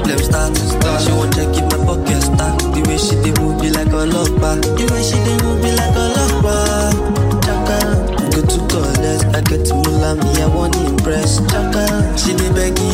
problem start. She won't check if my pocket start. The way she dey move me like a lover. The way she dey move me like a lover. Chaka, go to collect. I get to Mula, me I want to impress. Chaka, she dey beg